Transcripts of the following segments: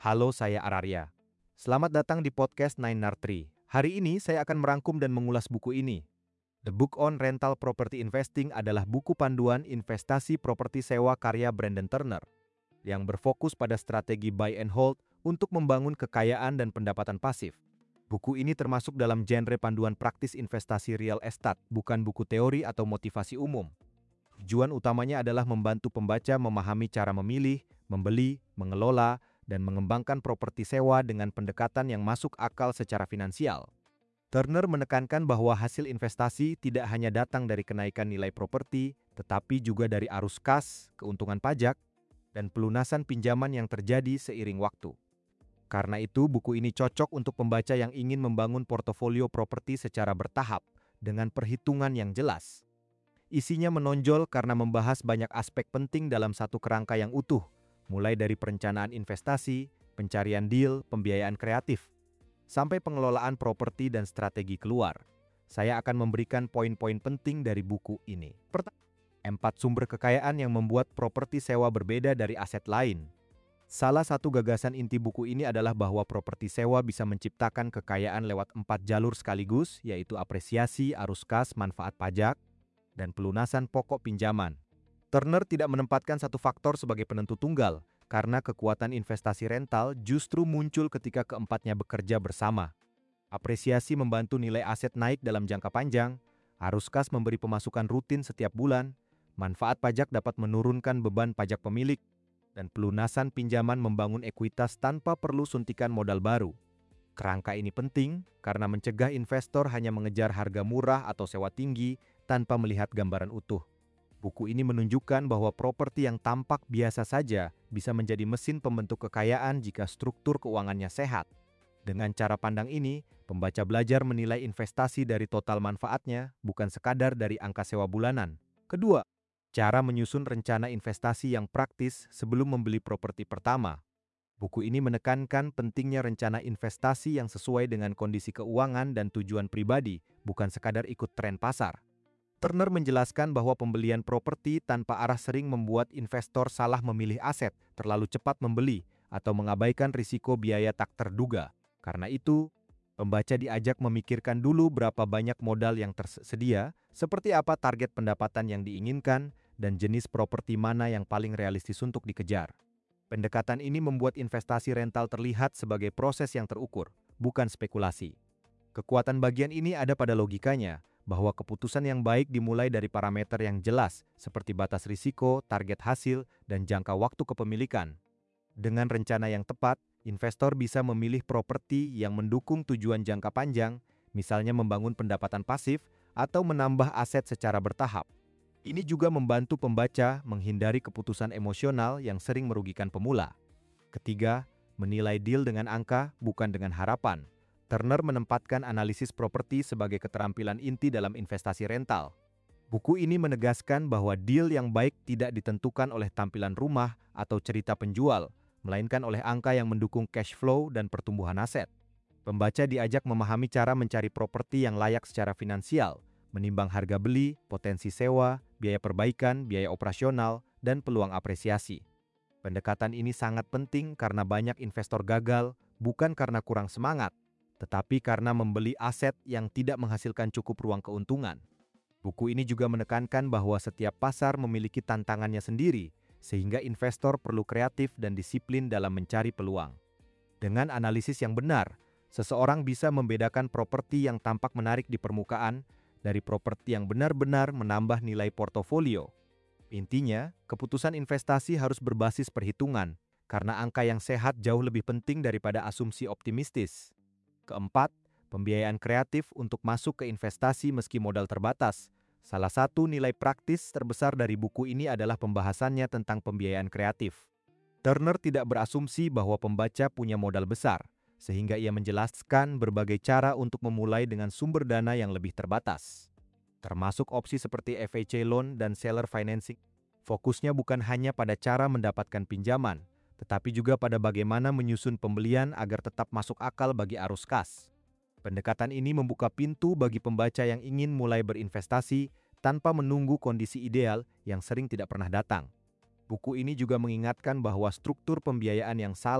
Halo, saya Ararya. Selamat datang di podcast Nine Tree. Hari ini saya akan merangkum dan mengulas buku ini. The Book on Rental Property Investing adalah buku panduan investasi properti sewa karya Brandon Turner yang berfokus pada strategi buy and hold untuk membangun kekayaan dan pendapatan pasif. Buku ini termasuk dalam genre panduan praktis investasi real estate, bukan buku teori atau motivasi umum. Tujuan utamanya adalah membantu pembaca memahami cara memilih, membeli, mengelola, dan mengembangkan properti sewa dengan pendekatan yang masuk akal secara finansial. Turner menekankan bahwa hasil investasi tidak hanya datang dari kenaikan nilai properti, tetapi juga dari arus kas, keuntungan pajak, dan pelunasan pinjaman yang terjadi seiring waktu. Karena itu, buku ini cocok untuk pembaca yang ingin membangun portofolio properti secara bertahap, dengan perhitungan yang jelas. Isinya menonjol karena membahas banyak aspek penting dalam satu kerangka yang utuh, mulai dari perencanaan investasi, pencarian deal, pembiayaan kreatif, sampai pengelolaan properti dan strategi keluar. Saya akan memberikan poin-poin penting dari buku ini. Pertama, 4 sumber kekayaan yang membuat properti sewa berbeda dari aset lain. Salah satu gagasan inti buku ini adalah bahwa properti sewa bisa menciptakan kekayaan lewat 4 jalur sekaligus, yaitu apresiasi, arus kas, manfaat pajak, dan pelunasan pokok pinjaman. Turner tidak menempatkan satu faktor sebagai penentu tunggal, karena kekuatan investasi rental justru muncul ketika keempatnya bekerja bersama. Apresiasi membantu nilai aset naik dalam jangka panjang, arus kas memberi pemasukan rutin setiap bulan, manfaat pajak dapat menurunkan beban pajak pemilik, dan pelunasan pinjaman membangun ekuitas tanpa perlu suntikan modal baru. Kerangka ini penting karena mencegah investor hanya mengejar harga murah atau sewa tinggi tanpa melihat gambaran utuh. Buku ini menunjukkan bahwa properti yang tampak biasa saja bisa menjadi mesin pembentuk kekayaan jika struktur keuangannya sehat. Dengan cara pandang ini, pembaca belajar menilai investasi dari total manfaatnya, bukan sekadar dari angka sewa bulanan. Kedua, cara menyusun rencana investasi yang praktis sebelum membeli properti pertama. Buku ini menekankan pentingnya rencana investasi yang sesuai dengan kondisi keuangan dan tujuan pribadi, bukan sekadar ikut tren pasar. Turner menjelaskan bahwa pembelian properti tanpa arah sering membuat investor salah memilih aset, terlalu cepat membeli, atau mengabaikan risiko biaya tak terduga. Karena itu, pembaca diajak memikirkan dulu berapa banyak modal yang tersedia, seperti apa target pendapatan yang diinginkan, dan jenis properti mana yang paling realistis untuk dikejar. Pendekatan ini membuat investasi rental terlihat sebagai proses yang terukur, bukan spekulasi. Kekuatan bagian ini ada pada logikanya, bahwa keputusan yang baik dimulai dari parameter yang jelas, seperti batas risiko, target hasil, dan jangka waktu kepemilikan. Dengan rencana yang tepat, investor bisa memilih properti yang mendukung tujuan jangka panjang, misalnya membangun pendapatan pasif atau menambah aset secara bertahap. Ini juga membantu pembaca menghindari keputusan emosional yang sering merugikan pemula. Ketiga, menilai deal dengan angka, bukan dengan harapan. Turner menempatkan analisis properti sebagai keterampilan inti dalam investasi rental. Buku ini menegaskan bahwa deal yang baik tidak ditentukan oleh tampilan rumah atau cerita penjual, melainkan oleh angka yang mendukung cash flow dan pertumbuhan aset. Pembaca diajak memahami cara mencari properti yang layak secara finansial, menimbang harga beli, potensi sewa, biaya perbaikan, biaya operasional, dan peluang apresiasi. Pendekatan ini sangat penting karena banyak investor gagal bukan karena kurang semangat, tetapi karena membeli aset yang tidak menghasilkan cukup ruang keuntungan. Buku ini juga menekankan bahwa setiap pasar memiliki tantangannya sendiri, sehingga investor perlu kreatif dan disiplin dalam mencari peluang. Dengan analisis yang benar, seseorang bisa membedakan properti yang tampak menarik di permukaan dari properti yang benar-benar menambah nilai portofolio. Intinya, keputusan investasi harus berbasis perhitungan, karena angka yang sehat jauh lebih penting daripada asumsi optimistis. Keempat, pembiayaan kreatif untuk masuk ke investasi meski modal terbatas. Salah satu nilai praktis terbesar dari buku ini adalah pembahasannya tentang pembiayaan kreatif. Turner tidak berasumsi bahwa pembaca punya modal besar, sehingga ia menjelaskan berbagai cara untuk memulai dengan sumber dana yang lebih terbatas. Termasuk opsi seperti FHA loan dan seller financing. Fokusnya bukan hanya pada cara mendapatkan pinjaman, tetapi juga pada bagaimana menyusun pembelian agar tetap masuk akal bagi arus kas. Pendekatan ini membuka pintu bagi pembaca yang ingin mulai berinvestasi tanpa menunggu kondisi ideal yang sering tidak pernah datang. Buku ini juga mengingatkan bahwa struktur pembiayaan yang salah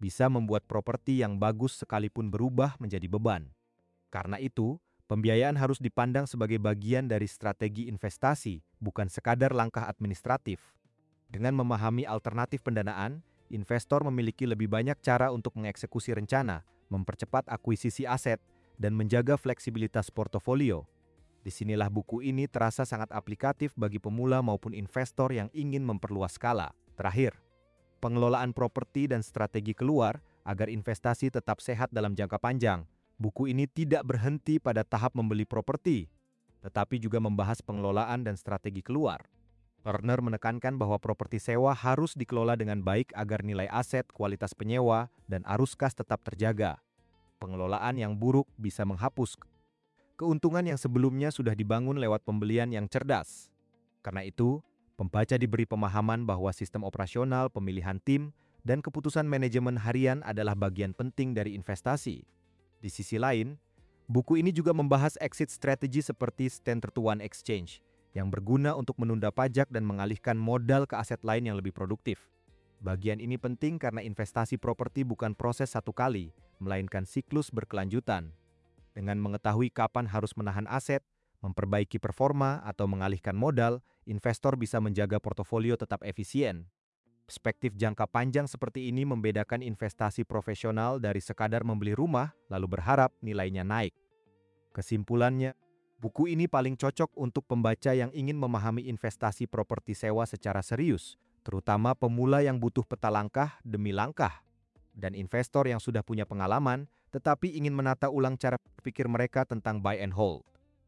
bisa membuat properti yang bagus sekalipun berubah menjadi beban. Karena itu, pembiayaan harus dipandang sebagai bagian dari strategi investasi, bukan sekadar langkah administratif. Dengan memahami alternatif pendanaan, investor memiliki lebih banyak cara untuk mengeksekusi rencana, mempercepat akuisisi aset, dan menjaga fleksibilitas portofolio. Disinilah buku ini terasa sangat aplikatif bagi pemula maupun investor yang ingin memperluas skala. Terakhir, pengelolaan properti dan strategi keluar agar investasi tetap sehat dalam jangka panjang. Buku ini tidak berhenti pada tahap membeli properti, tetapi juga membahas pengelolaan dan strategi keluar. Turner menekankan bahwa properti sewa harus dikelola dengan baik agar nilai aset, kualitas penyewa, dan arus kas tetap terjaga. Pengelolaan yang buruk bisa menghapus keuntungan yang sebelumnya sudah dibangun lewat pembelian yang cerdas. Karena itu, pembaca diberi pemahaman bahwa sistem operasional, pemilihan tim, dan keputusan manajemen harian adalah bagian penting dari investasi. Di sisi lain, buku ini juga membahas exit strategy seperti 1031 exchange yang berguna untuk menunda pajak dan mengalihkan modal ke aset lain yang lebih produktif. Bagian ini penting karena investasi properti bukan proses satu kali, melainkan siklus berkelanjutan. Dengan mengetahui kapan harus menahan aset, memperbaiki performa, atau mengalihkan modal, investor bisa menjaga portofolio tetap efisien. Perspektif jangka panjang seperti ini membedakan investasi profesional dari sekadar membeli rumah lalu berharap nilainya naik. Kesimpulannya, buku ini paling cocok untuk pembaca yang ingin memahami investasi properti sewa secara serius, terutama pemula yang butuh peta langkah demi langkah, dan investor yang sudah punya pengalaman tetapi ingin menata ulang cara berpikir mereka tentang buy and hold.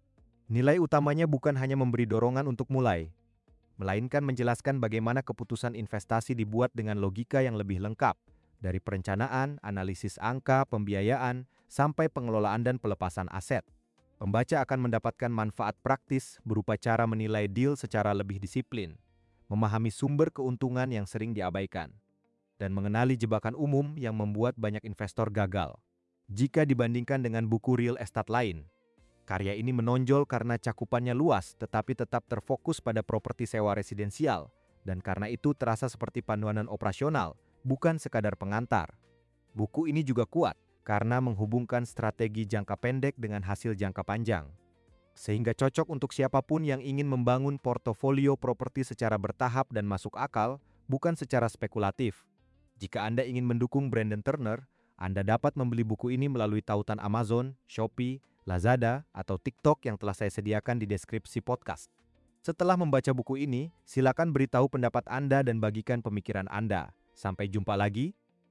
Nilai utamanya bukan hanya memberi dorongan untuk mulai, melainkan menjelaskan bagaimana keputusan investasi dibuat dengan logika yang lebih lengkap, dari perencanaan, analisis angka, pembiayaan, sampai pengelolaan dan pelepasan aset. Pembaca akan mendapatkan manfaat praktis berupa cara menilai deal secara lebih disiplin, memahami sumber keuntungan yang sering diabaikan, dan mengenali jebakan umum yang membuat banyak investor gagal. Jika dibandingkan dengan buku real estate lain, karya ini menonjol karena cakupannya luas tetapi tetap terfokus pada properti sewa residensial, dan karena itu terasa seperti panduan operasional, bukan sekadar pengantar. Buku ini juga kuat karena menghubungkan strategi jangka pendek dengan hasil jangka panjang, sehingga cocok untuk siapapun yang ingin membangun portofolio properti secara bertahap dan masuk akal, bukan secara spekulatif. Jika Anda ingin mendukung Brandon Turner, Anda dapat membeli buku ini melalui tautan Amazon, Shopee, Lazada, atau TikTok yang telah saya sediakan di deskripsi podcast. Setelah membaca buku ini, silakan beritahu pendapat Anda dan bagikan pemikiran Anda. Sampai jumpa lagi.